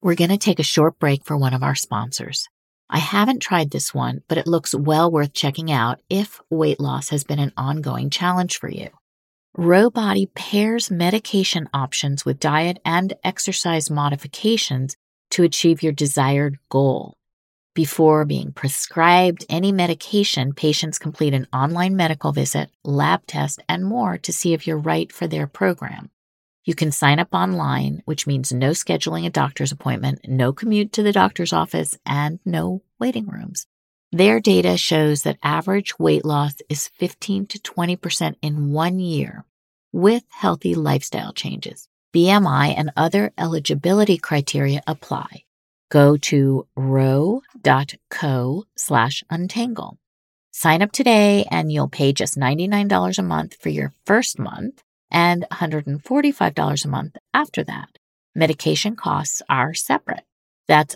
We're going to take a short break for one of our sponsors. I haven't tried this one, but it looks well worth checking out if weight loss has been an ongoing challenge for you. Rowbody pairs medication options with diet and exercise modifications to achieve your desired goal. Before being prescribed any medication, patients complete an online medical visit, lab test, and more to see if you're right for their program. You can sign up online, which means no scheduling a doctor's appointment, no commute to the doctor's office, and no waiting rooms. Their data shows that average weight loss is 15 to 20% in 1 year with healthy lifestyle changes. BMI and other eligibility criteria apply. Go to row.co/untangle. Sign up today and you'll pay just $99 a month for your first month and $145 a month after that. Medication costs are separate. That's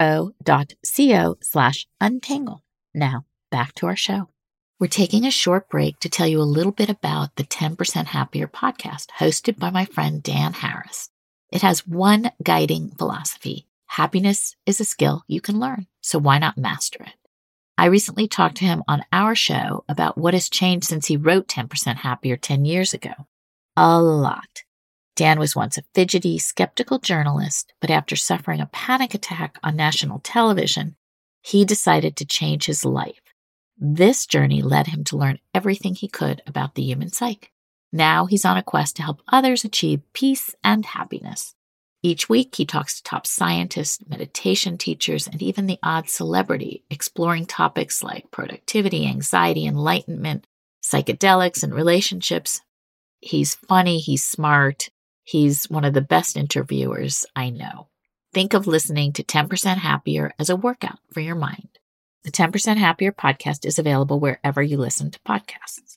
ro.co/untangle. Now, back to our show. We're taking a short break to tell you a little bit about the 10% Happier podcast hosted by my friend Dan Harris. It has one guiding philosophy. Happiness is a skill you can learn, so why not master it? I recently talked to him on our show about what has changed since he wrote 10% Happier 10 years ago. A lot. Dan was once a fidgety, skeptical journalist, but after suffering a panic attack on national television, he decided to change his life. This journey led him to learn everything he could about the human psyche. Now he's on a quest to help others achieve peace and happiness. Each week, he talks to top scientists, meditation teachers, and even the odd celebrity, exploring topics like productivity, anxiety, enlightenment, psychedelics, and relationships. He's funny, he's smart, he's one of the best interviewers I know. Think of listening to 10% Happier as a workout for your mind. The 10% Happier podcast is available wherever you listen to podcasts.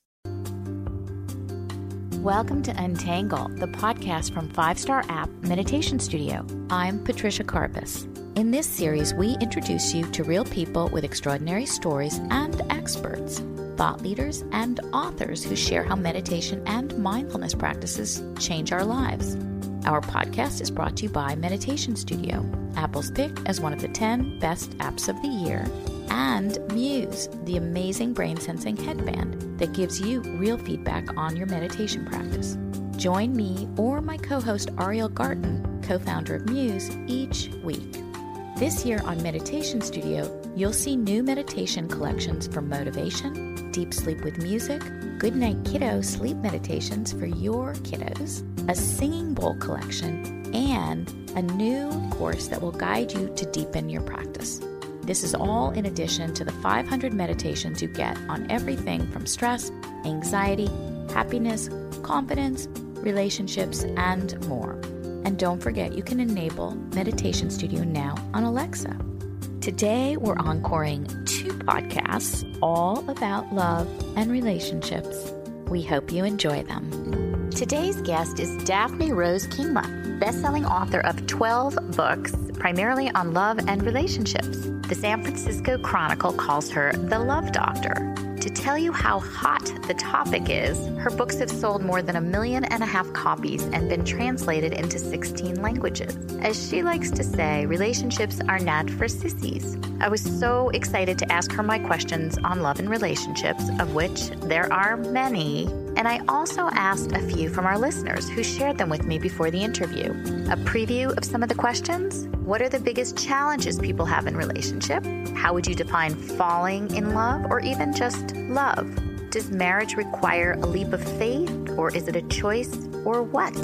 Welcome to Untangle, the podcast from 5-Star App Meditation Studio. I'm Patricia Karpus. In this series, we introduce you to real people with extraordinary stories and experts, thought leaders, and authors who share how meditation and mindfulness practices change our lives. Our podcast is brought to you by Meditation Studio, Apple's pick as one of the 10 best apps of the year, and Muse, the amazing brain-sensing headband that gives you real feedback on your meditation practice. Join me or my co-host Ariel Garten, co-founder of Muse, each week. This year on Meditation Studio, you'll see new meditation collections for motivation, deep sleep with music, Goodnight Kiddo sleep meditations for your kiddos, a singing bowl collection, and a new course that will guide you to deepen your practice. This is all in addition to the 500 meditations you get on everything from stress, anxiety, happiness, confidence, relationships, and more. And don't forget, you can enable Meditation Studio now on Alexa. Today, we're encoring 2 podcasts all about love and relationships. We hope you enjoy them. Today's guest is Daphne Rose Kingma, best-selling author of 12 books, primarily on love and relationships. The San Francisco Chronicle calls her the Love Doctor. To tell you how hot the topic is, her books have sold more than 1.5 million copies and been translated into 16 languages. As she likes to say, relationships are not for sissies. I was so excited to ask her my questions on love and relationships, of which there are many. And I also asked a few from our listeners who shared them with me before the interview. A preview of some of the questions: what are the biggest challenges people have in relationship? How would you define falling in love or even just love? Does marriage require a leap of faith, or is it a choice, or what?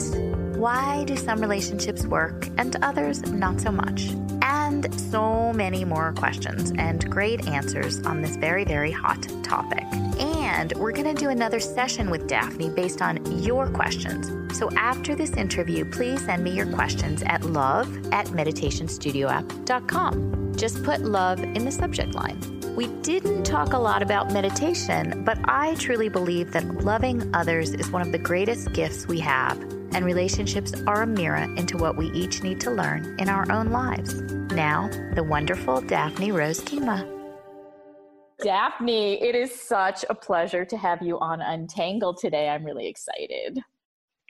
Why do some relationships work and others not so much? And so many more questions and great answers on this very, very hot topic. And we're going to do another session with Daphne based on your questions. So after this interview, please send me your questions at love@meditationstudioapp.com. Just put love in the subject line. We didn't talk a lot about meditation, but I truly believe that loving others is one of the greatest gifts we have, and relationships are a mirror into what we each need to learn in our own lives. Now, the wonderful Daphne Rose Kingma. Daphne, it is such a pleasure to have you on Untangled today. I'm really excited.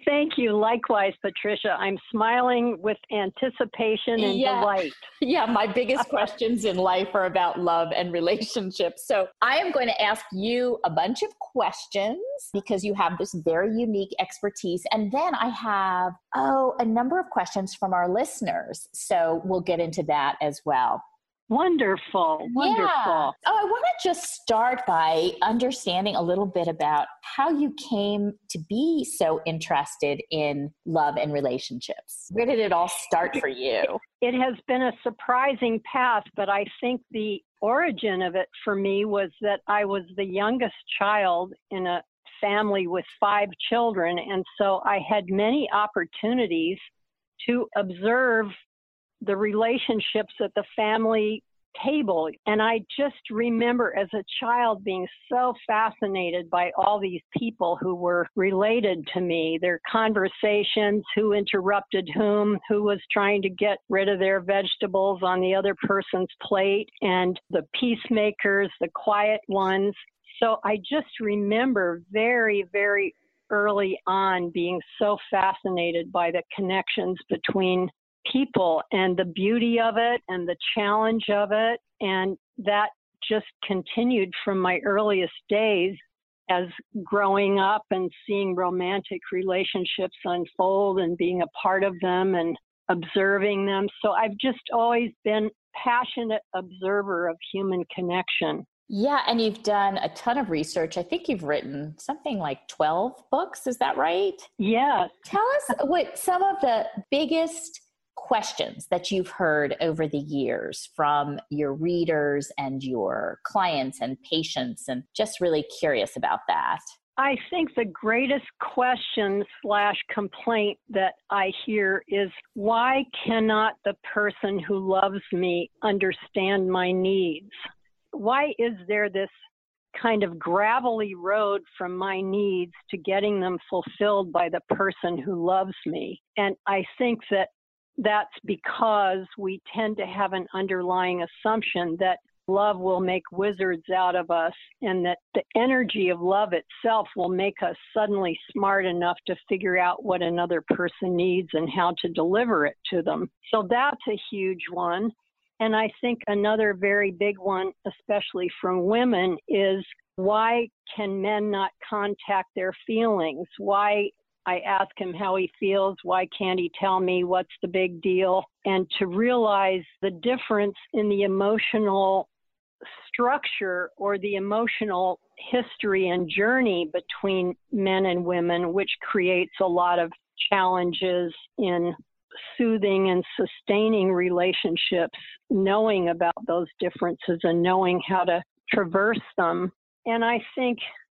Thank you. Likewise, Patricia. I'm smiling with anticipation and delight. Yeah, my biggest questions in life are about love and relationships. So I am going to ask you a bunch of questions because you have this very unique expertise. And then I have, a number of questions from our listeners. So we'll get into that as well. Wonderful. Yeah. I want to just start by understanding a little bit about how you came to be so interested in love and relationships. Where did it all start for you? It has been a surprising path, but I think the origin of it for me was that I was the youngest child in a family with 5 children. And so I had many opportunities to observe the relationships at the family table. And I just remember as a child being so fascinated by all these people who were related to me, their conversations, who interrupted whom, who was trying to get rid of their vegetables on the other person's plate, and the peacemakers, the quiet ones. So I just remember very, very early on being so fascinated by the connections between people and the beauty of it and the challenge of it. And that just continued from my earliest days as growing up and seeing romantic relationships unfold and being a part of them and observing them. So I've just always been a passionate observer of human connection. Yeah, and you've done a ton of research. I think you've written something like 12 books. Is that right? Yeah. Tell us what some of the biggest questions that you've heard over the years from your readers and your clients and patients, and just really curious about that. I think the greatest question / complaint that I hear is, why cannot the person who loves me understand my needs? Why is there this kind of gravelly road from my needs to getting them fulfilled by the person who loves me? And I think that that's because we tend to have an underlying assumption that love will make wizards out of us, and that the energy of love itself will make us suddenly smart enough to figure out what another person needs and how to deliver it to them. So that's a huge one. And I think another very big one, especially from women, is why can men not contact their feelings? Why, I ask him how he feels, why can't he tell me, what's the big deal? And to realize the difference in the emotional structure or the emotional history and journey between men and women, which creates a lot of challenges in soothing and sustaining relationships, knowing about those differences and knowing how to traverse them. And I think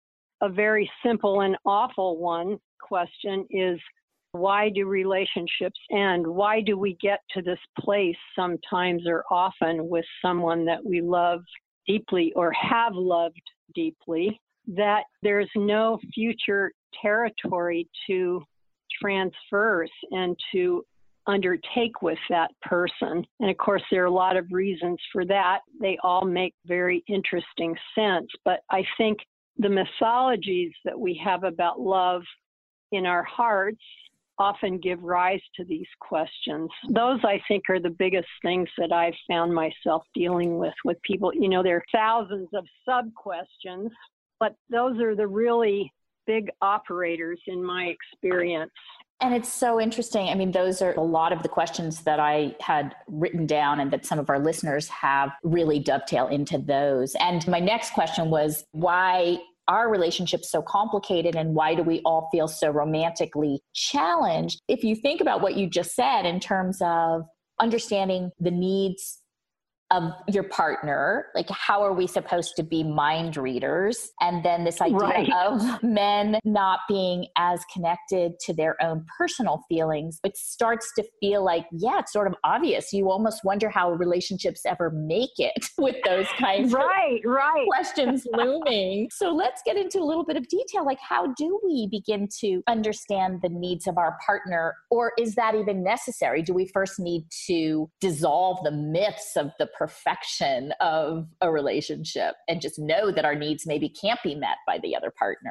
a very simple and awful question is, why do relationships end? Why do we get to this place sometimes or often with someone that we love deeply or have loved deeply, that there's no future territory to transverse and to undertake with that person? And of course, there are a lot of reasons for that. They all make very interesting sense. But I think the mythologies that we have about love in our hearts often give rise to these questions. Those, I think, are the biggest things that I've found myself dealing with people. You know, there are thousands of sub-questions, but those are the really big operators in my experience. And it's so interesting. I mean, those are a lot of the questions that I had written down and that some of our listeners have really dovetail into those. And my next question was, why are relationships so complicated and why do we all feel so romantically challenged? If you think about what you just said in terms of understanding the needs of your partner, like how are we supposed to be mind readers? And then this idea of men not being as connected to their own personal feelings, it starts to feel like, yeah, it's sort of obvious. You almost wonder how relationships ever make it with those kinds of questions looming. So let's get into a little bit of detail. Like, how do we begin to understand the needs of our partner? Or is that even necessary? Do we first need to dissolve the myths of the perfection of a relationship and just know that our needs maybe can't be met by the other partner?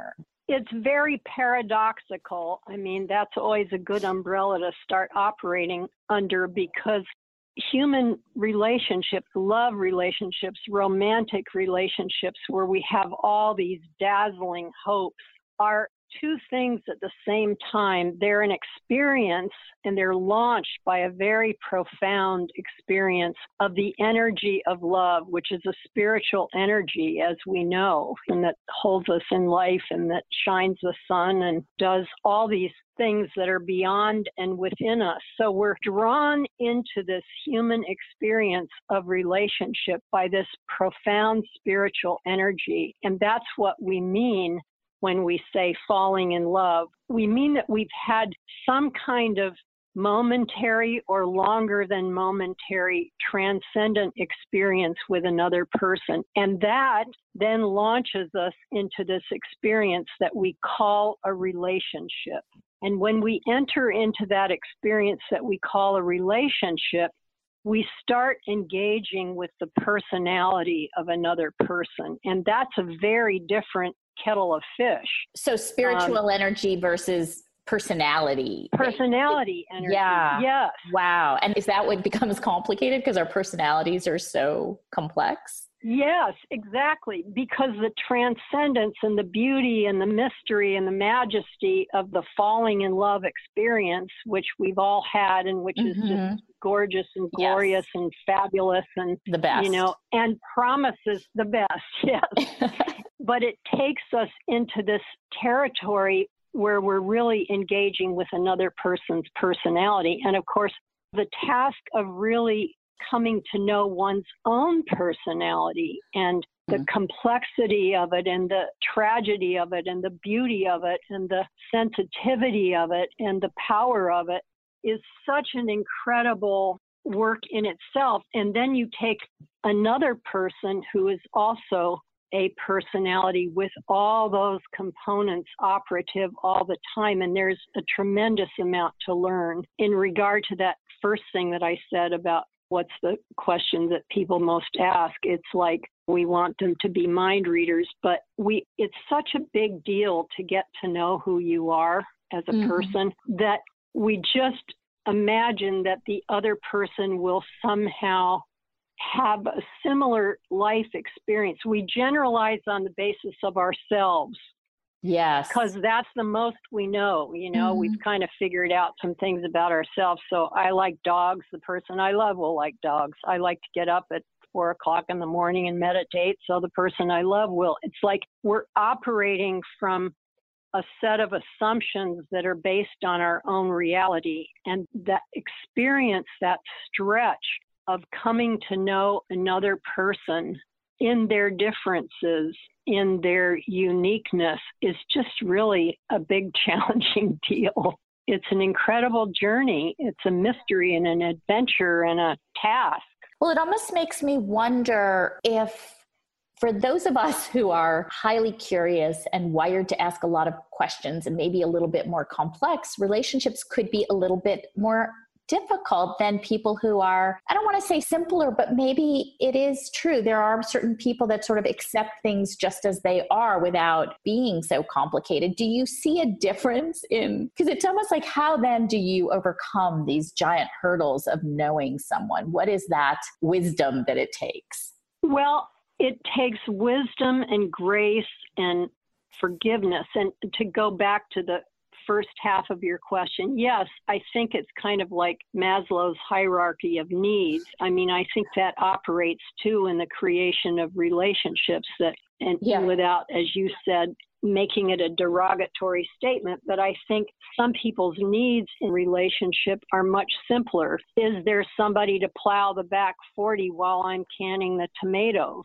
It's very paradoxical. I mean, that's always a good umbrella to start operating under, because human relationships, love relationships, romantic relationships, where we have all these dazzling hopes, are two things at the same time. They're an experience, and they're launched by a very profound experience of the energy of love, which is a spiritual energy, as we know, and that holds us in life and that shines the sun and does all these things that are beyond and within us. So we're drawn into this human experience of relationship by this profound spiritual energy. And that's what we mean when we say falling in love. We mean that we've had some kind of momentary or longer than momentary transcendent experience with another person. And that then launches us into this experience that we call a relationship. And when we enter into that experience that we call a relationship, we start engaging with the personality of another person. And that's a very different kettle of fish. So spiritual energy versus personality. Personality energy. Yeah. Yes. Wow. And is that what becomes complicated because our personalities are so complex? Yes, exactly. Because the transcendence and the beauty and the mystery and the majesty of the falling in love experience, which we've all had and which is just gorgeous and glorious and fabulous and the best, and promises the best. Yes. But it takes us into this territory where we're really engaging with another person's personality. And of course, the task of really coming to know one's own personality and the complexity of it and the tragedy of it and the beauty of it and the sensitivity of it and the power of it is such an incredible work in itself. And then you take another person who is also a personality with all those components operative all the time. And there's a tremendous amount to learn in regard to that first thing that I said about what's the question that people most ask. It's like we want them to be mind readers, but it's such a big deal to get to know who you are as a person that we just imagine that the other person will somehow have a similar life experience. We generalize on the basis of ourselves. Yes. Because that's the most we know. We've kind of figured out some things about ourselves. So I like dogs. The person I love will like dogs. I like to get up at 4 o'clock in the morning and meditate. So the person I love will. It's like we're operating from a set of assumptions that are based on our own reality. And that experience, that stretch of coming to know another person in their differences, in their uniqueness, is just really a big challenging deal. It's an incredible journey. It's a mystery and an adventure and a task. Well, it almost makes me wonder if, for those of us who are highly curious and wired to ask a lot of questions and maybe a little bit more complex, relationships could be a little bit more difficult than people who are, I don't want to say simpler, but maybe it is true. There are certain people that sort of accept things just as they are without being so complicated. Do you see a difference because it's almost like, how then do you overcome these giant hurdles of knowing someone? What is that wisdom that it takes? Well, it takes wisdom and grace and forgiveness. And to go back to the first half of your question, yes, I think it's kind of like Maslow's hierarchy of needs. I mean, I think that operates too in the creation of relationships without, as you said, making it a derogatory statement. But I think some people's needs in relationship are much simpler. Is there somebody to plow the back 40 while I'm canning the tomatoes?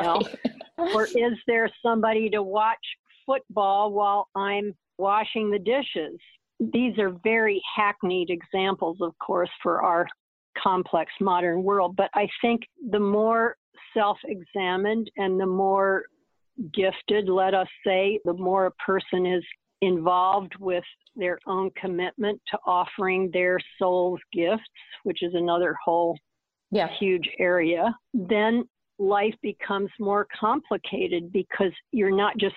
Or is there somebody to watch football while I'm washing the dishes? These are very hackneyed examples, of course, for our complex modern world. But I think the more self-examined and the more gifted, let us say, the more a person is involved with their own commitment to offering their soul's gifts, which is another whole huge area, then life becomes more complicated, because you're not just saying,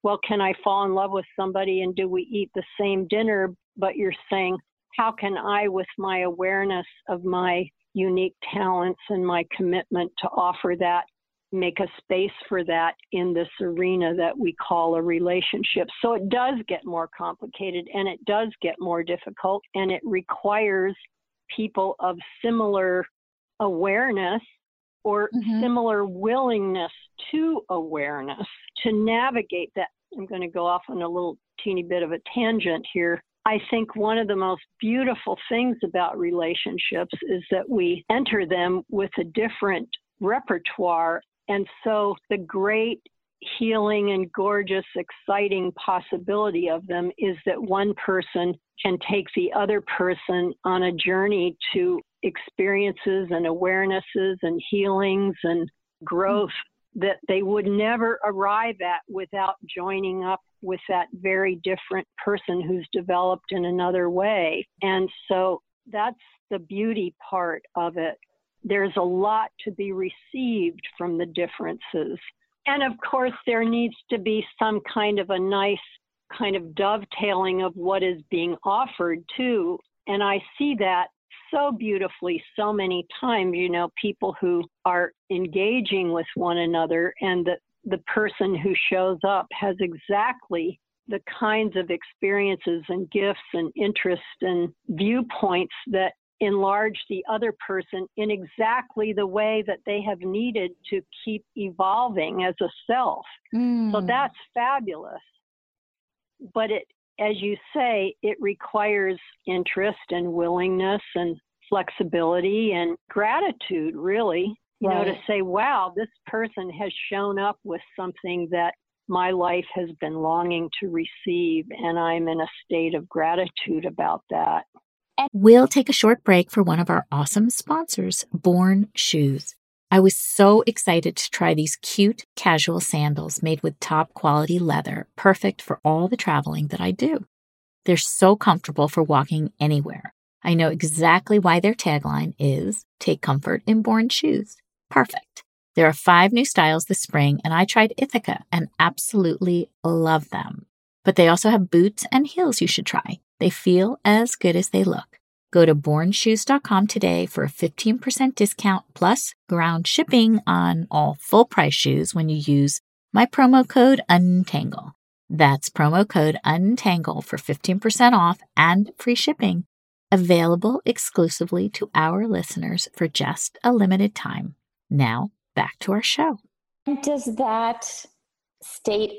well, can I fall in love with somebody and do we eat the same dinner? But you're saying, how can I, with my awareness of my unique talents and my commitment to offer that, make a space for that in this arena that we call a relationship? So it does get more complicated and it does get more difficult, and it requires people of similar awareness or similar willingness to awareness to navigate that. I'm going to go off on a little teeny bit of a tangent here. I think one of the most beautiful things about relationships is that we enter them with a different repertoire. And so the great healing and gorgeous, exciting possibility of them is that one person can take the other person on a journey to experiences and awarenesses and healings and growth that they would never arrive at without joining up with that very different person who's developed in another way. And so that's the beauty part of it. There's a lot to be received from the differences. And of course, there needs to be some kind of a nice kind of dovetailing of what is being offered too. And I see that so beautifully so many times, you know, people who are engaging with one another and the person who shows up has exactly the kinds of experiences and gifts and interests and viewpoints that enlarge the other person in exactly the way that they have needed to keep evolving as a self. So that's fabulous. But it, as you say, it requires interest and willingness and flexibility and gratitude, really, you know, to say, wow, this person has shown up with something that my life has been longing to receive, and I'm in a state of gratitude about that. And we'll take a short break for one of our awesome sponsors, Born Shoes. I was so excited to try these cute casual sandals made with top quality leather, perfect for all the traveling that I do. They're so comfortable for walking anywhere. I know exactly why their tagline is "Take comfort in Born Shoes." Perfect. There are 5 new styles this spring, and I tried Ithaca and absolutely love them. But they also have boots and heels you should try. They feel as good as they look. Go to bornshoes.com today for a 15% discount plus ground shipping on all full price shoes when you use my promo code UNTANGLE. That's promo code UNTANGLE for 15% off and free shipping. Available exclusively to our listeners for just a limited time. Now, back to our show. Does that state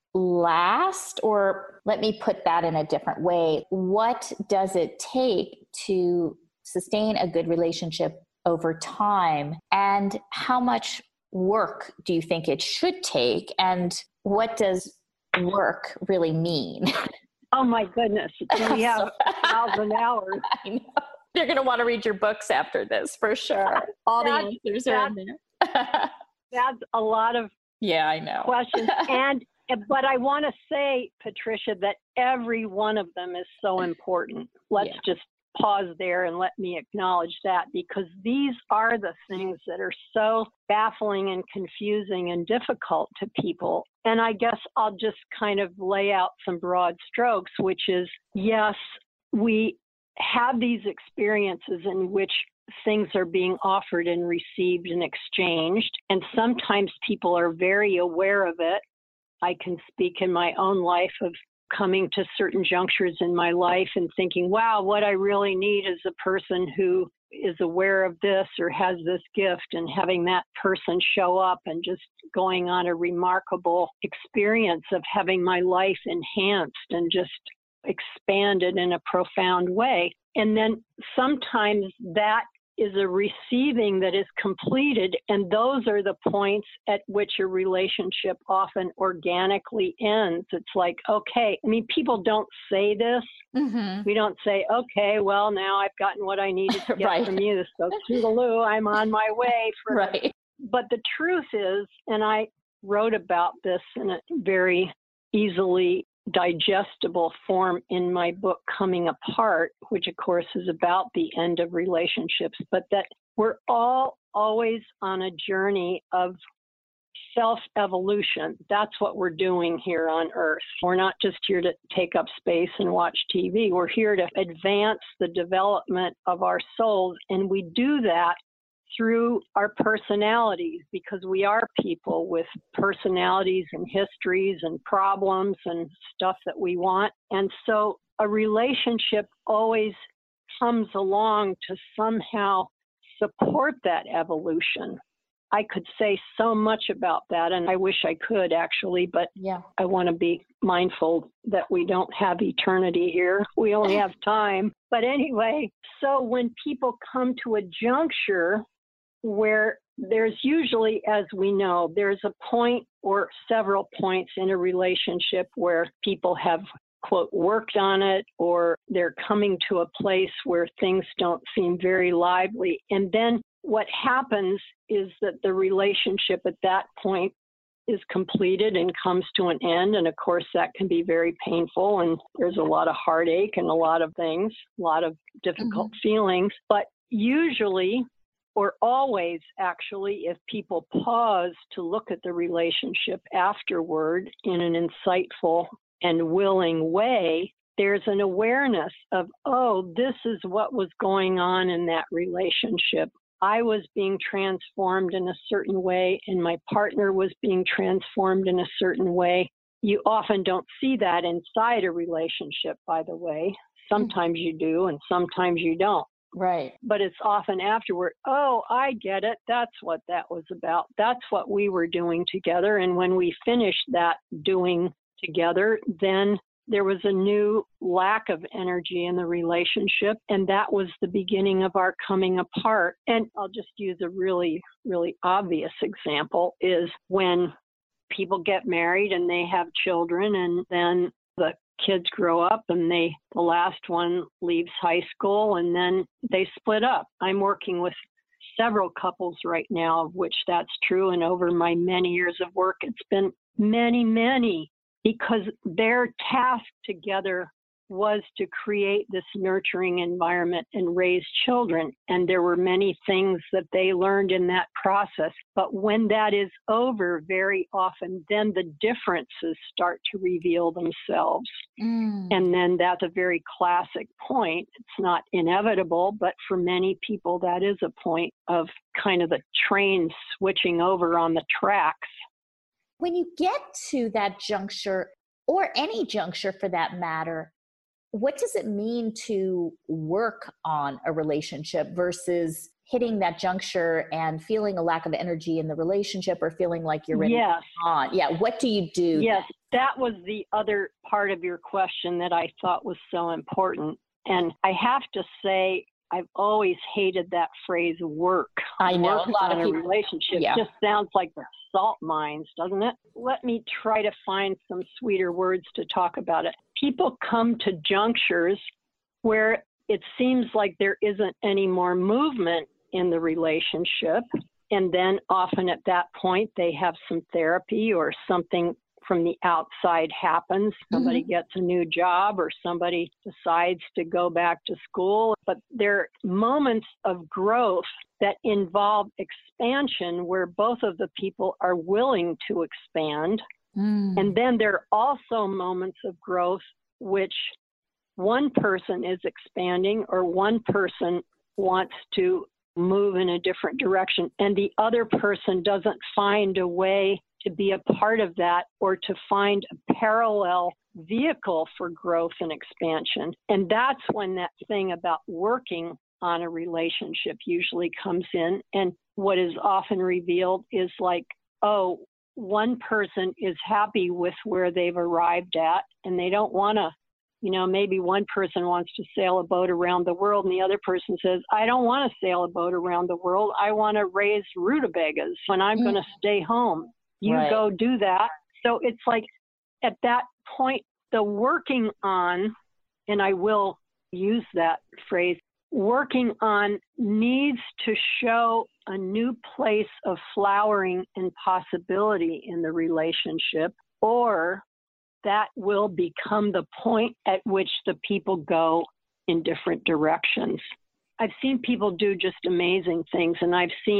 last, or let me put that in a different way? What does it take to sustain a good relationship over time? And how much work do you think it should take? And what does work really mean? Oh my goodness. We have 1,000 hours. I know. You're going to want to read your books after this for sure. All the answers are in there. That's a lot of I know. questions. But I want to say, Patricia, that every one of them is so important. Let's just pause there and let me acknowledge that, because these are the things that are so baffling and confusing and difficult to people. And I guess I'll just kind of lay out some broad strokes, which is, yes, we have these experiences in which things are being offered and received and exchanged. And sometimes people are very aware of it. I can speak in my own life of coming to certain junctures in my life and thinking, wow, what I really need is a person who is aware of this or has this gift, and having that person show up and just going on a remarkable experience of having my life enhanced and just expanded in a profound way. And then sometimes that is a receiving that is completed, and those are the points at which a relationship often organically ends. It's like, okay, I mean, people don't say this. We don't say, okay, well, now I've gotten what I needed to get from you, so toodaloo, I'm on my way. But the truth is, and I wrote about this in a very easily digestible form in my book, Coming Apart, which of course is about the end of relationships, but that we're all always on a journey of self-evolution. That's what we're doing here on Earth. We're not just here to take up space and watch TV. We're here to advance the development of our souls, and we do that through our personalities, because we are people with personalities and histories and problems and stuff that we want. And so a relationship always comes along to somehow support that evolution. I could say so much about that, and I wish I could actually, but I want to be mindful that we don't have eternity here. We only have time. But anyway, so when people come to a juncture where there's usually, as we know, there's a point or several points in a relationship where people have, quote, worked on it, or they're coming to a place where things don't seem very lively. And then what happens is that the relationship at that point is completed and comes to an end. And of course, that can be very painful. And there's a lot of heartache and a lot of things, a lot of difficult feelings. But usually, or always actually, if people pause to look at the relationship afterward in an insightful and willing way, there's an awareness of, oh, this is what was going on in that relationship. I was being transformed in a certain way, and my partner was being transformed in a certain way. You often don't see that inside a relationship, by the way. Sometimes you do, and sometimes you don't. Right. But it's often afterward, oh, I get it. That's what that was about. That's what we were doing together. And when we finished that doing together, then there was a new lack of energy in the relationship. And that was the beginning of our coming apart. And I'll just use a really, really obvious example is when people get married and they have children, and then the kids grow up and the last one leaves high school and then they split up. I'm working with several couples right now of which that's true. And over my many years of work, it's been many, because their task together was to create this nurturing environment and raise children. And there were many things that they learned in that process. But when that is over, very often, then the differences start to reveal themselves. And then that's a very classic point. It's not inevitable, but for many people, that is a point of kind of the train switching over on the tracks. When you get to that juncture, or any juncture for that matter, what does it mean to work on a relationship versus hitting that juncture and feeling a lack of energy in the relationship, or feeling like you're ready to move on? Yeah. What do you do? Yes, that was the other part of your question that I thought was so important. And I have to say, I've always hated that phrase work. I know work a lot on of people. A relationship just sounds like the salt mines, doesn't it? Let me try to find some sweeter words to talk about it. People come to junctures where it seems like there isn't any more movement in the relationship. And then often at that point, they have some therapy or something from the outside happens. Somebody gets a new job or somebody decides to go back to school. But there are moments of growth that involve expansion where both of the people are willing to expand. And then there are also moments of growth which one person is expanding or one person wants to move in a different direction and the other person doesn't find a way to be a part of that or to find a parallel vehicle for growth and expansion. And that's when that thing about working on a relationship usually comes in. And what is often revealed is like, oh, one person is happy with where they've arrived at and they don't want to, maybe one person wants to sail a boat around the world and the other person says, I don't want to sail a boat around the world. I want to raise rutabagas and I'm going to stay home. You go do that. So it's like at that point, the working on, and I will use that phrase, working on needs to show a new place of flowering and possibility in the relationship, or that will become the point at which the people go in different directions. I've seen people do just amazing things, and I've seen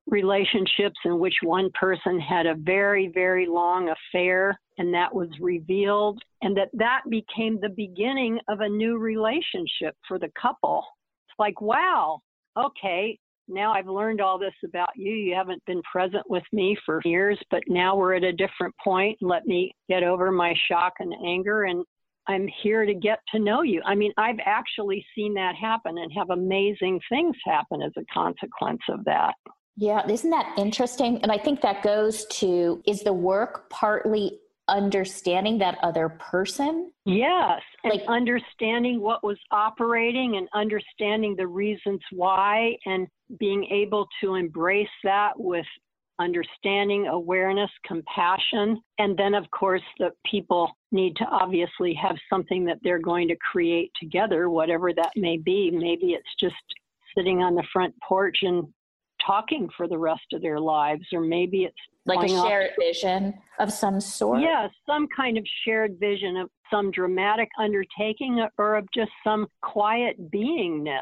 relationships in which one person had a very, very long affair, and that was revealed, and that became the beginning of a new relationship for the couple. It's like, wow, okay, now I've learned all this about you. You haven't been present with me for years, but now we're at a different point. Let me get over my shock and anger, and I'm here to get to know you. I mean, I've actually seen that happen and have amazing things happen as a consequence of that. Yeah, isn't that interesting? And I think that goes to, is the work partly understanding that other person? Yes, and understanding what was operating and understanding the reasons why and being able to embrace that with understanding, awareness, compassion. And then, of course, the people need to obviously have something that they're going to create together, whatever that may be. Maybe it's just sitting on the front porch and talking for the rest of their lives, or maybe it's like a shared vision of some sort. Yeah, some kind of shared vision of some dramatic undertaking or of just some quiet beingness.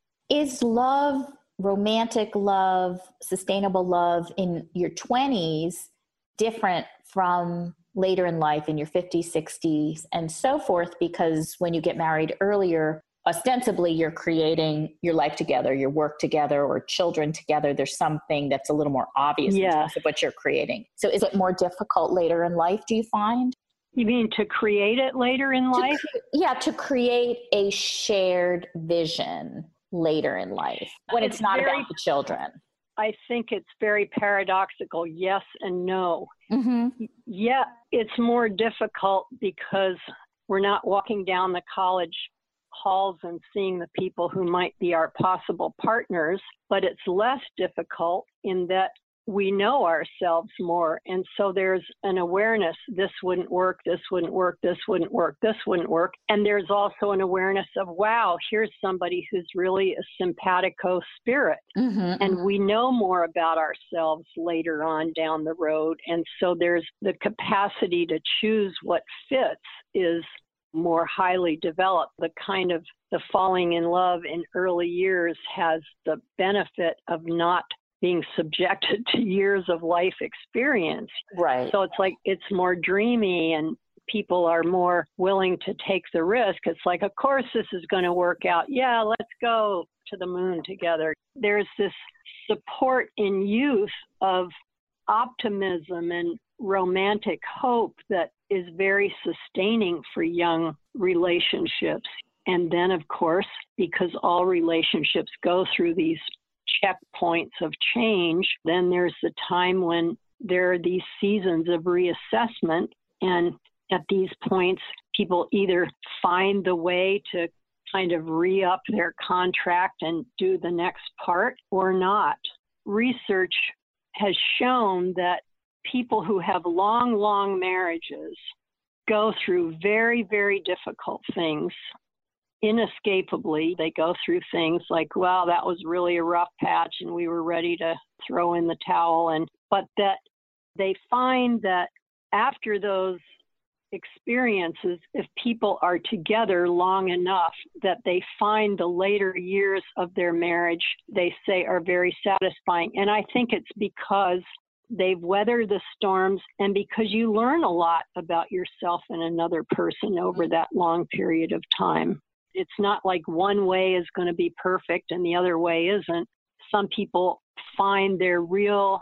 Is love, romantic love, sustainable love in your 20s different from later in life in your 50s, 60s, and so forth? Because when you get married earlier, ostensibly you're creating your life together, your work together, or children together. There's something that's a little more obvious in terms of what you're creating. So is it more difficult later in life, do you find? You mean to create it later in life? To create a shared vision later in life when it's not about the children. I think it's very paradoxical, yes and no. Mm-hmm. Yeah, it's more difficult because we're not walking down the college halls and seeing the people who might be our possible partners, but it's less difficult in that we know ourselves more. And so there's an awareness, this wouldn't work, this wouldn't work, this wouldn't work, this wouldn't work. And there's also an awareness of, wow, here's somebody who's really a simpatico spirit. Mm-hmm. And we know more about ourselves later on down the road. And so there's the capacity to choose what fits is more highly developed. The kind of the falling in love in early years has the benefit of not being subjected to years of life experience. Right. So it's like it's more dreamy and people are more willing to take the risk. It's like, of course this is going to work out. Yeah, let's go to the moon together. There's this support in youth of optimism and romantic hope that is very sustaining for young relationships. And then, of course, because all relationships go through these checkpoints of change, then there's the time when there are these seasons of reassessment. And at these points, people either find the way to kind of re-up their contract and do the next part or not. Research has shown that people who have long marriages go through very, very difficult things. Inescapably, they go through things like, wow, that was really a rough patch and we were ready to throw in the towel. But that they find that after those experiences, if people are together long enough, that they find the later years of their marriage, they say, are very satisfying. And I think it's because they've weathered the storms and because you learn a lot about yourself and another person over that long period of time. It's not like one way is going to be perfect and the other way isn't. Some people find their real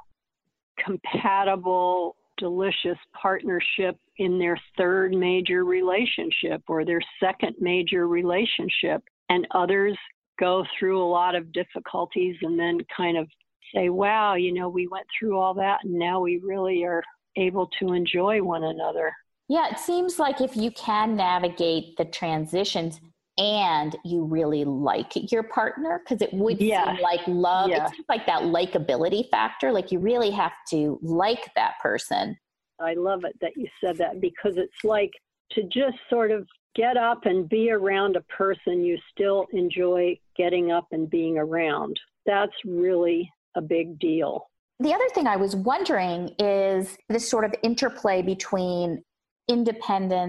compatible, delicious partnership in their third major relationship or their second major relationship. And others go through a lot of difficulties and then kind of say, wow, we went through all that and now we really are able to enjoy one another. Yeah, it seems like if you can navigate the transitions and you really like your partner, because it would seem like love, it seems like that likability factor, like you really have to like that person. I love it that you said that, because it's like to just sort of get up and be around a person you still enjoy getting up and being around. That's really a big deal. The other thing I was wondering is this sort of interplay between independence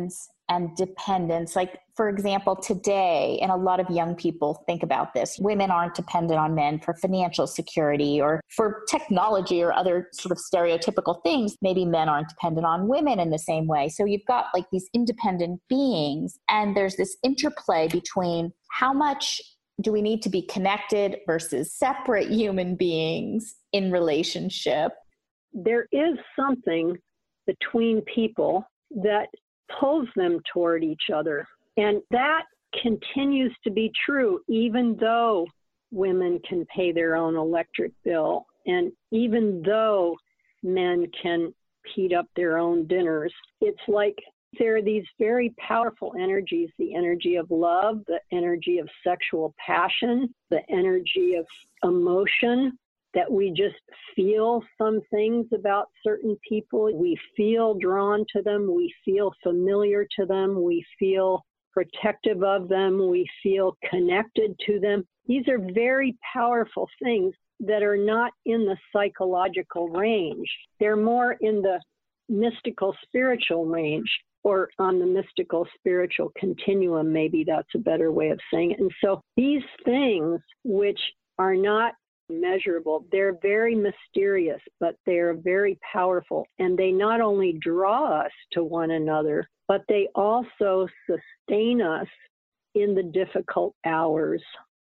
and dependence. Like, for example, today, and a lot of young people think about this, women aren't dependent on men for financial security or for technology or other sort of stereotypical things. Maybe men aren't dependent on women in the same way. So you've got like these independent beings, and there's this interplay between how much do we need to be connected versus separate human beings in relationship. There is something between people that pulls them toward each other. And that continues to be true, even though women can pay their own electric bill, and even though men can heat up their own dinners. It's like there are these very powerful energies, the energy of love, the energy of sexual passion, the energy of emotion, that we just feel some things about certain people. We feel drawn to them. We feel familiar to them. We feel protective of them. We feel connected to them. These are very powerful things that are not in the psychological range. They're more in the mystical spiritual range, or on the mystical spiritual continuum. Maybe that's a better way of saying it. And so these things, which are not measurable, they're very mysterious, but they're very powerful. And they not only draw us to one another, but they also sustain us in the difficult hours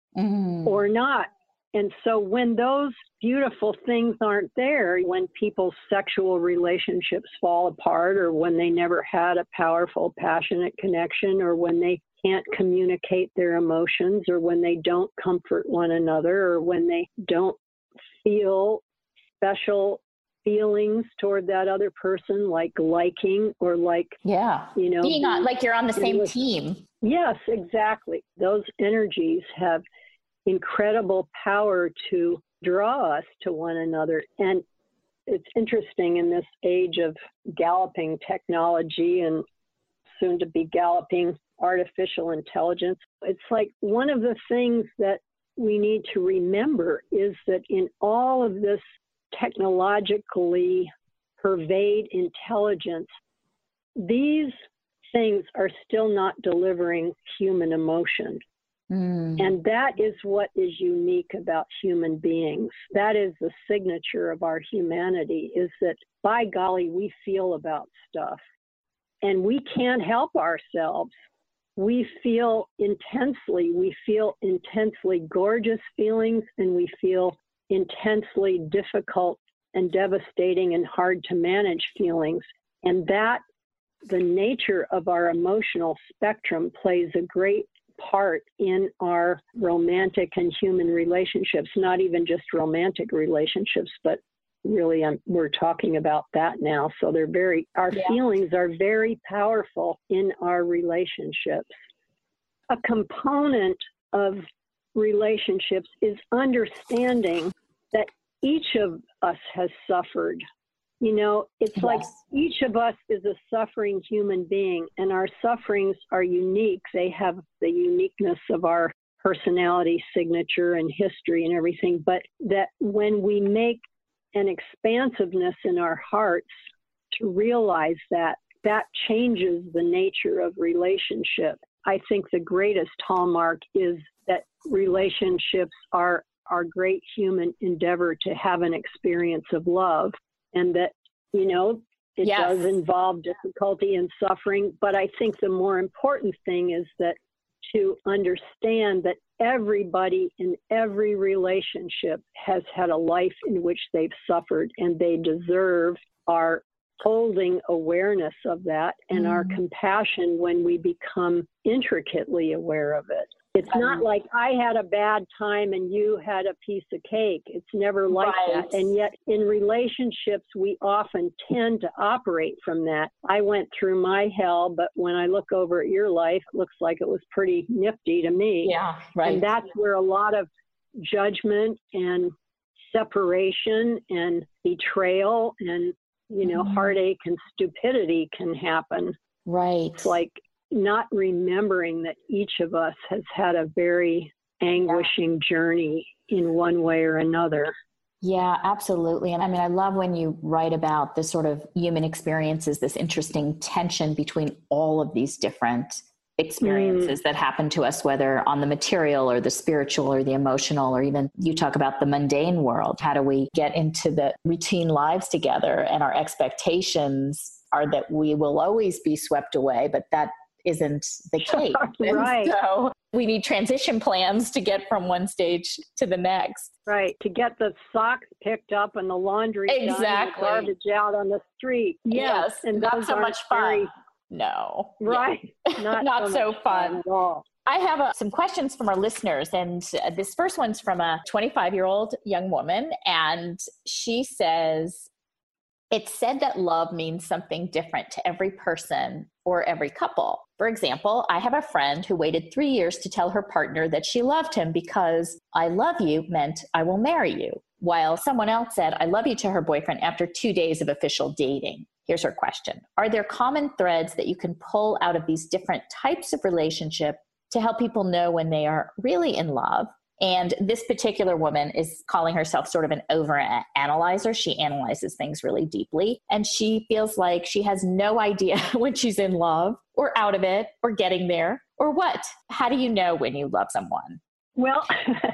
or not. And so when those beautiful things aren't there, when people's sexual relationships fall apart, or when they never had a powerful, passionate connection, or when they can't communicate their emotions, or when they don't comfort one another, or when they don't feel special feelings toward that other person, like liking, or like, being on, like you're on the same team. Yes, exactly. Those energies have incredible power to draw us to one another. And it's interesting in this age of galloping technology and soon to be galloping artificial intelligence. It's like one of the things that we need to remember is that in all of this technologically purveyed intelligence, these things are still not delivering human emotion. And that is what is unique about human beings. That is the signature of our humanity, is that, by golly, we feel about stuff. And we can't help ourselves. We feel intensely. We feel intensely gorgeous feelings, and we feel intensely difficult and devastating and hard to manage feelings. And that, the nature of our emotional spectrum, plays a great part in our romantic and human relationships, not even just romantic relationships, but really we're talking about that now. So our feelings are very powerful in our relationships. A component of relationships is understanding that each of us has suffered. You know, it's like each of us is a suffering human being, and our sufferings are unique. They have the uniqueness of our personality signature and history and everything, but that when we make an expansiveness in our hearts to realize that, that changes the nature of relationship. I think the greatest hallmark is that relationships are our great human endeavor to have an experience of love. And that, you know, it does involve difficulty and suffering. But I think the more important thing is that to understand that everybody in every relationship has had a life in which they've suffered, and they deserve our holding awareness of that and our compassion when we become intricately aware of it. It's not like I had a bad time and you had a piece of cake. It's never like that. And yet in relationships, we often tend to operate from that. I went through my hell, but when I look over at your life, it looks like it was pretty nifty to me. Yeah, right. And that's where a lot of judgment and separation and betrayal and, you know, heartache and stupidity can happen. Right. It's like not remembering that each of us has had a very anguishing journey in one way or another. Yeah, absolutely. And I mean, I love when you write about this sort of human experiences, this interesting tension between all of these different experiences that happen to us, whether on the material or the spiritual or the emotional, or even you talk about the mundane world. How do we get into the routine lives together? And our expectations are that we will always be swept away, but that isn't the case. Right. And so we need transition plans to get from one stage to the next. Right. To get the socks picked up and the laundry done and the garbage out on the street. Yes. And not so much fun. No. Right. Yeah. Not so fun at all. I have some questions from our listeners. And this first one's from a 25-year-old young woman. And she says, it's said that love means something different to every person or every couple. For example, I have a friend who waited 3 years to tell her partner that she loved him because I love you meant I will marry you, while someone else said I love you to her boyfriend after 2 days of official dating. Here's her question. Are there common threads that you can pull out of these different types of relationship to help people know when they are really in love? And this particular woman is calling herself sort of an over-analyzer. She analyzes things really deeply. And she feels like she has no idea when she's in love or out of it or getting there or what. How do you know when you love someone? Well,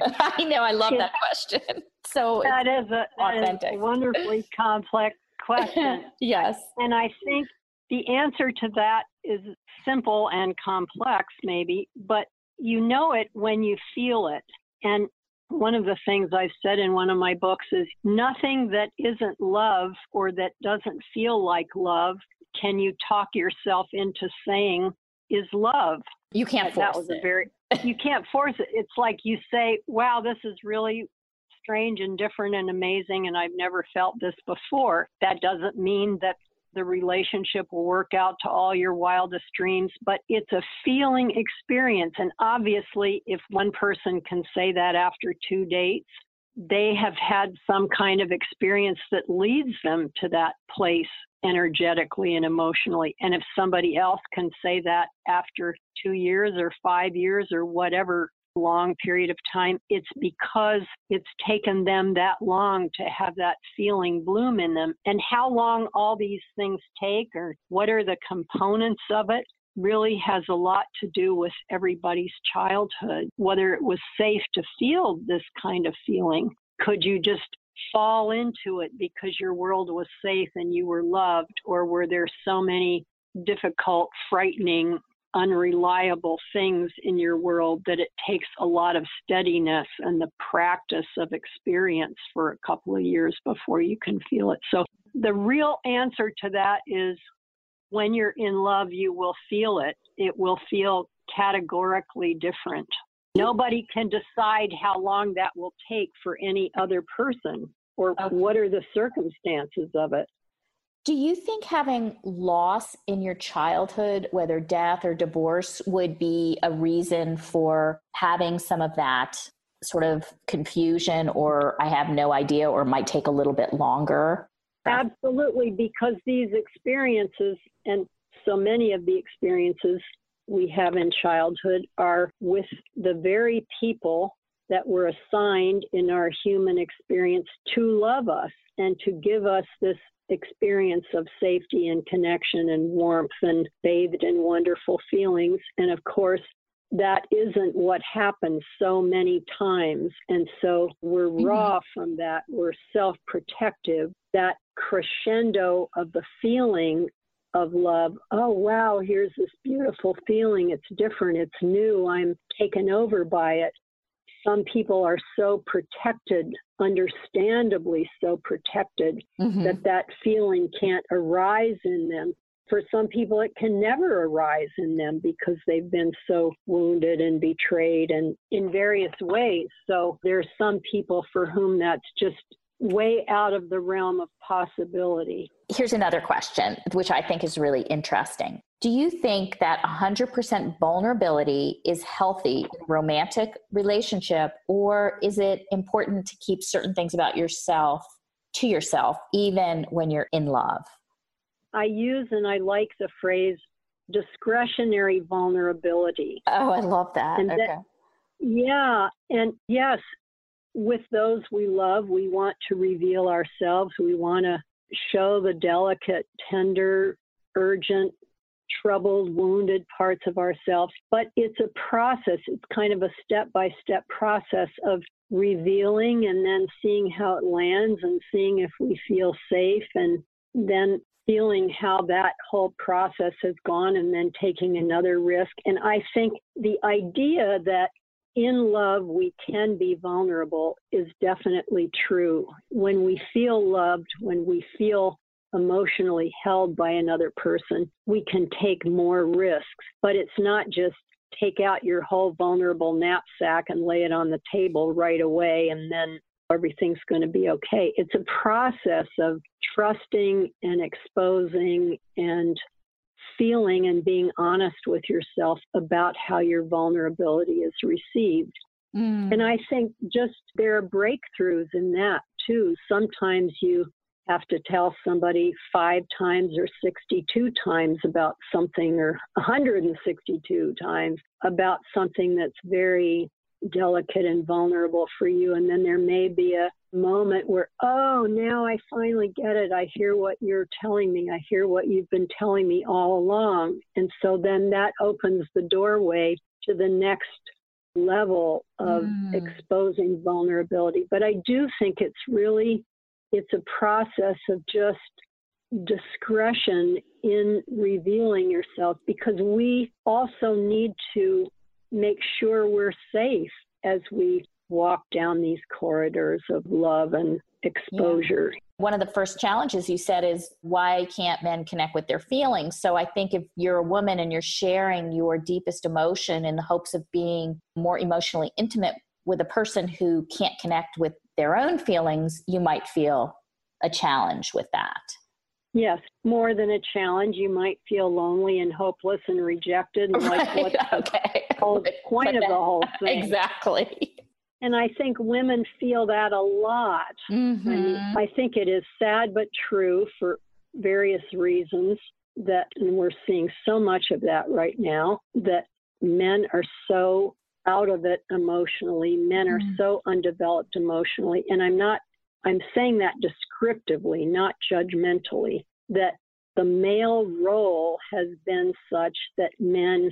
I know. I love that question. So that is a wonderfully complex question. Yes. And I think the answer to that is simple and complex maybe, but you know it when you feel it. And one of the things I've said in one of my books is nothing that isn't love or that doesn't feel like love can you talk yourself into saying is love. You can't force it. You can't force it. It's like you say, wow, this is really strange and different and amazing, and I've never felt this before. That doesn't mean that the relationship will work out to all your wildest dreams, but it's a feeling experience. And obviously, if one person can say that after 2 dates, they have had some kind of experience that leads them to that place energetically and emotionally. And if somebody else can say that after 2 years or 5 years or whatever long period of time, it's because it's taken them that long to have that feeling bloom in them. And how long all these things take or what are the components of it really has a lot to do with everybody's childhood, whether it was safe to feel this kind of feeling. Could you just fall into it because your world was safe and you were loved, or were there so many difficult, frightening, unreliable things in your world that it takes a lot of steadiness and the practice of experience for a couple of years before you can feel it? So the real answer to that is when you're in love, you will feel it. It will feel categorically different. Nobody can decide how long that will take for any other person or what are the circumstances of it. Do you think having loss in your childhood, whether death or divorce, would be a reason for having some of that sort of confusion or I have no idea or might take a little bit longer? Absolutely, because these experiences and so many of the experiences we have in childhood are with the very people that were assigned in our human experience to love us and to give us this experience of safety and connection and warmth and bathed in wonderful feelings. And of course, that isn't what happens so many times. And so we're raw from that. We're self-protective. That crescendo of the feeling of love. Oh, wow, here's this beautiful feeling. It's different. It's new. I'm taken over by it. Some people are so protected, understandably so protected, that feeling can't arise in them. For some people, it can never arise in them because they've been so wounded and betrayed and in various ways. So there's some people for whom that's just way out of the realm of possibility. Here's another question, which I think is really interesting. Do you think that 100% vulnerability is healthy in a romantic relationship, or is it important to keep certain things about yourself to yourself, even when you're in love? I use and I like the phrase discretionary vulnerability. Oh, I love that. And okay. Yeah. And yes, with those we love, we want to reveal ourselves. We want to show the delicate, tender, urgent, troubled, wounded parts of ourselves. But it's a process. It's kind of a step-by-step process of revealing and then seeing how it lands and seeing if we feel safe, and then feeling how that whole process has gone and then taking another risk. And I think the idea that in love we can be vulnerable is definitely true. When we feel loved, when we feel emotionally held by another person, we can take more risks. But it's not just take out your whole vulnerable knapsack and lay it on the table right away and then everything's going to be okay. It's a process of trusting and exposing and feeling and being honest with yourself about how your vulnerability is received. And I think just there are breakthroughs in that too. Sometimes you have to tell somebody 5 times or 62 times about something, or 162 times about something that's very delicate and vulnerable for you. And then there may be a moment where, oh, now I finally get it. I hear what you're telling me. I hear what you've been telling me all along. And so then that opens the doorway to the next level of exposing vulnerability. But I do think it's a process of just discretion in revealing yourself, because we also need to make sure we're safe as we walk down these corridors of love and exposure. Yeah. One of the first challenges you said is, why can't men connect with their feelings? So I think if you're a woman and you're sharing your deepest emotion in the hopes of being more emotionally intimate with a person who can't connect with their own feelings, you might feel a challenge with that. Yes, more than a challenge. You might feel lonely and hopeless and rejected. And like, what's the whole point of the whole thing? Exactly. And I think women feel that a lot. Mm-hmm. And I think it is sad but true for various reasons that, and we're seeing so much of that right now, that men are so out of it emotionally. Men are so undeveloped emotionally. And I'm saying that descriptively, not judgmentally, that the male role has been such that men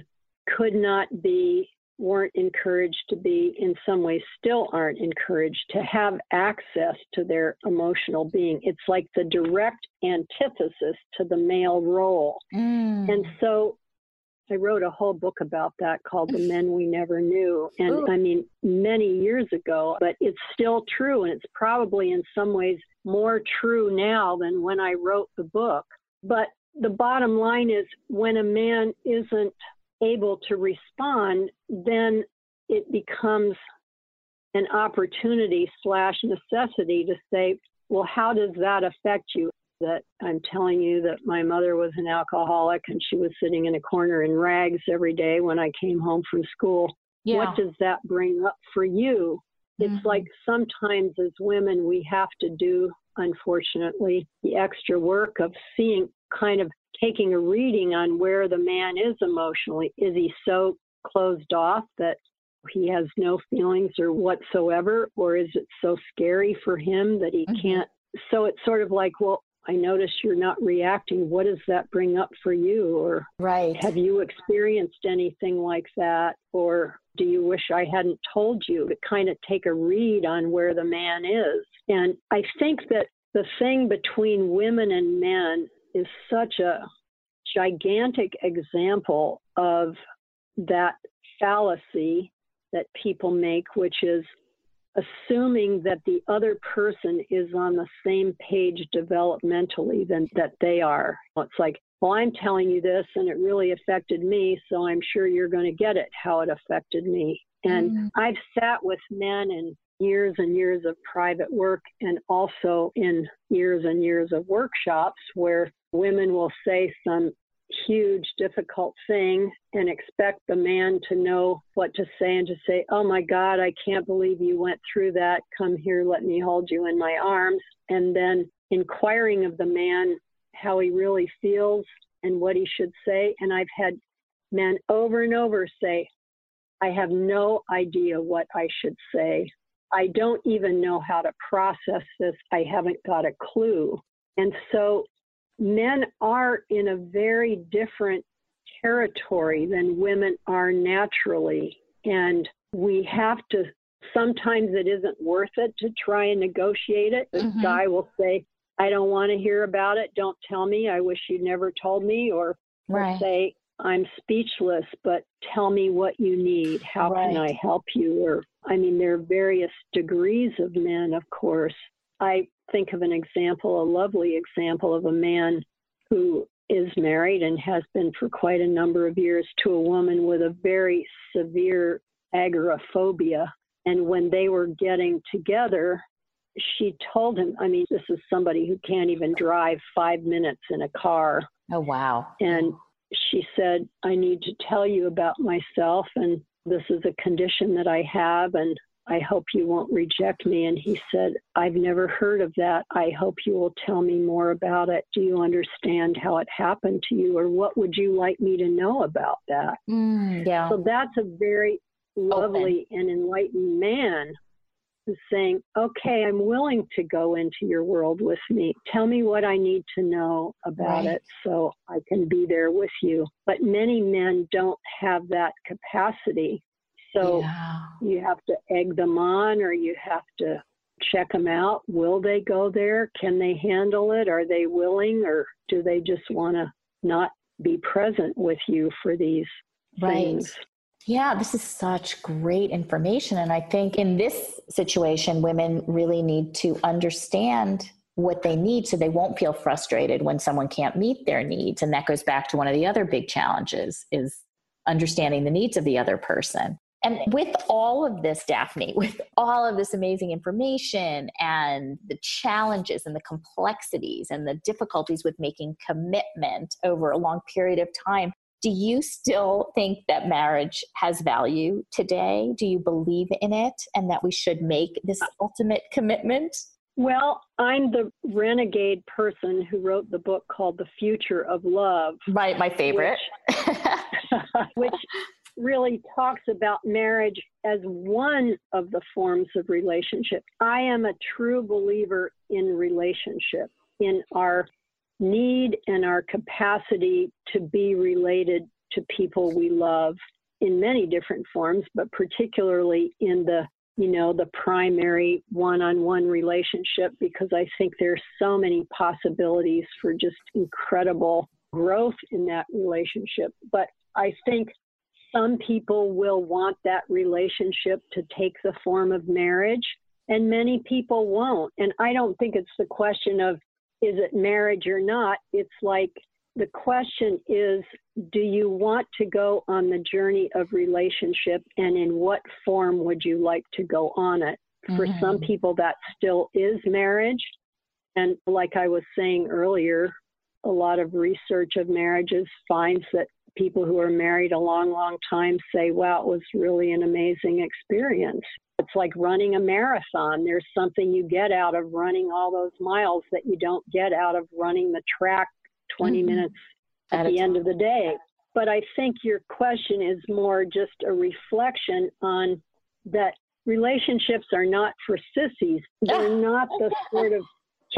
weren't encouraged to be, in some ways still aren't encouraged to have access to their emotional being. It's like the direct antithesis to the male role. And so I wrote a whole book about that called The Men We Never Knew. And I mean, many years ago, but it's still true. And it's probably in some ways more true now than when I wrote the book. But the bottom line is, when a man isn't able to respond, then it becomes an opportunity / necessity to say, well, how does that affect you? That I'm telling you that my mother was an alcoholic and she was sitting in a corner in rags every day when I came home from school. Yeah. What does that bring up for you? It's like sometimes as women, we have to do, unfortunately, the extra work of seeing, kind of taking a reading on where the man is emotionally. Is he so closed off that he has no feelings or whatsoever? Or is it so scary for him that he can't? So it's sort of like, well, I notice you're not reacting. What does that bring up for you? Or have you experienced anything like that? Or do you wish I hadn't told you? To kind of take a read on where the man is. And I think that the thing between women and men is such a gigantic example of that fallacy that people make, which is assuming that the other person is on the same page developmentally than that they are. It's like, well, I'm telling you this and it really affected me, so I'm sure you're going to get it, how it affected me. And I've sat with men in years and years of private work, and also in years and years of workshops where women will say some huge, difficult thing and expect the man to know what to say and to say, oh my God, I can't believe you went through that. Come here, let me hold you in my arms. And then inquiring of the man how he really feels and what he should say. And I've had men over and over say, I have no idea what I should say. I don't even know how to process this. I haven't got a clue. And so men are in a very different territory than women are naturally. And we have to, sometimes it isn't worth it to try and negotiate it. The guy will say, I don't want to hear about it. Don't tell me. I wish you'd never told me. Or say, I'm speechless, but tell me what you need. How can I help you? Or, I mean, there are various degrees of men, of course. I think of an example, a lovely example of a man who is married and has been for quite a number of years to a woman with a very severe agoraphobia. And when they were getting together, she told him, I mean, this is somebody who can't even drive 5 minutes in a car. Oh, wow. And she said, I need to tell you about myself, and this is a condition that I have, and I hope you won't reject me. And he said, I've never heard of that. I hope you will tell me more about it. Do you understand how it happened to you? Or what would you like me to know about that? So that's a very lovely and enlightened man who's saying, okay, I'm willing to go into your world with me. Tell me what I need to know about it so I can be there with you. But many men don't have that capacity. So you have to egg them on, or you have to check them out. Will they go there? Can they handle it? Are they willing? Or do they just want to not be present with you for these things? Yeah, this is such great information. And I think in this situation, women really need to understand what they need so they won't feel frustrated when someone can't meet their needs. And that goes back to one of the other big challenges, is understanding the needs of the other person. And with all of this, Daphne, with all of this amazing information and the challenges and the complexities and the difficulties with making commitment over a long period of time, do you still think that marriage has value today? Do you believe in it and that we should make this ultimate commitment? Well, I'm the renegade person who wrote the book called The Future of Love. Right, my favorite. Which really talks about marriage as one of the forms of relationship. I am a true believer in relationship, in our need and our capacity to be related to people we love in many different forms, but particularly in the primary one-on-one relationship, because I think there's so many possibilities for just incredible growth in that relationship. But I think some people will want that relationship to take the form of marriage, and many people won't. And I don't think it's the question of, is it marriage or not? It's like, the question is, do you want to go on the journey of relationship, and in what form would you like to go on it? For some people, that still is marriage. And like I was saying earlier, a lot of research of marriages finds that people who are married a long, long time say, wow, it was really an amazing experience. It's like running a marathon. There's something you get out of running all those miles that you don't get out of running the track 20 minutes at the end of the day. But I think your question is more just a reflection on that relationships are not for sissies. They're not the sort of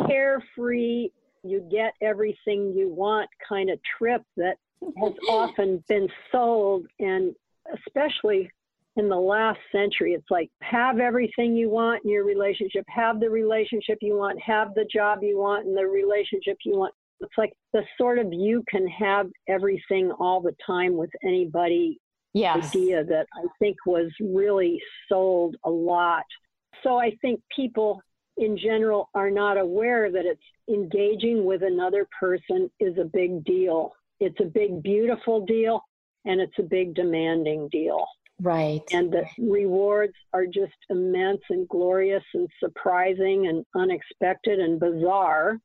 carefree, you get everything you want kind of trip that has often been sold, and especially in the last century, it's like, have everything you want in your relationship, have the relationship you want, have the job you want and the relationship you want. It's like the sort of you can have everything all the time with anybody idea that I think was really sold a lot. So I think people in general are not aware that it's engaging with another person is a big deal. It's a big, beautiful deal, and it's a big, demanding deal. Right. And the rewards are just immense and glorious and surprising and unexpected and bizarre,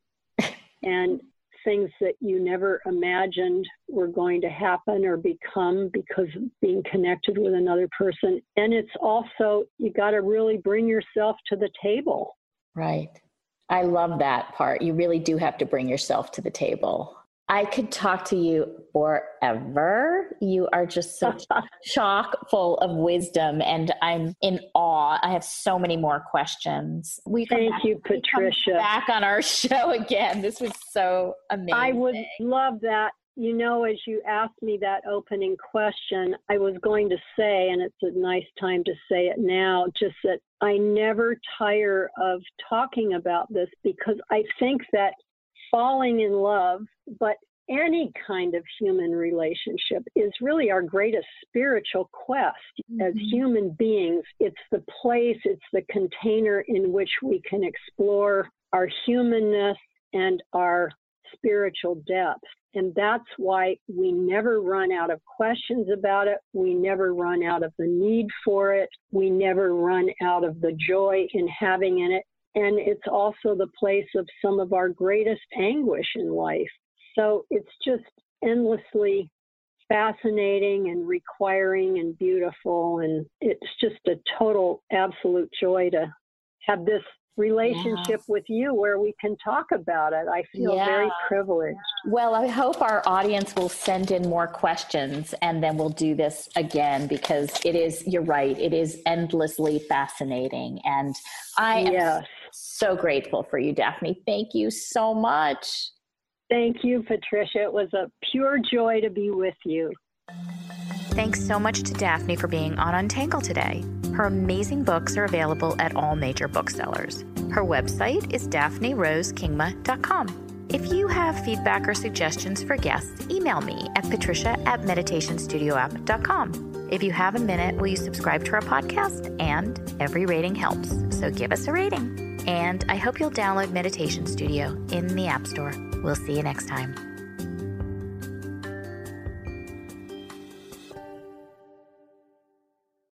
and things that you never imagined were going to happen or become because of being connected with another person. And it's also, you got to really bring yourself to the table. Right. I love that part. You really do have to bring yourself to the table. I could talk to you forever. You are just so chock full of wisdom, and I'm in awe. I have so many more questions. Thank you, Patricia. Back on our show again. This was so amazing. I would love that. You know, as you asked me that opening question, I was going to say, and it's a nice time to say it now, just that I never tire of talking about this, because I think that falling in love, but any kind of human relationship, is really our greatest spiritual quest. As human beings. It's the place, it's the container in which we can explore our humanness and our spiritual depth. And that's why we never run out of questions about it. We never run out of the need for it. We never run out of the joy in having in it. And it's also the place of some of our greatest anguish in life. So it's just endlessly fascinating and requiring and beautiful. And it's just a total, absolute joy to have this relationship with you where we can talk about it. I feel very privileged. Well, I hope our audience will send in more questions, and then we'll do this again, because it is, you're right, it is endlessly fascinating. And I am so grateful for you, Daphne. Thank you so much. Thank you, Patricia. It was a pure joy to be with you. Thanks so much to Daphne for being on Untangled today. Her amazing books are available at all major booksellers. Her website is daphnerosekingma.com. If you have feedback or suggestions for guests, email me at patricia@meditationstudioapp.com. If you have a minute, will you subscribe to our podcast? And every rating helps, so give us a rating. And I hope you'll download Meditation Studio in the App Store. We'll see you next time.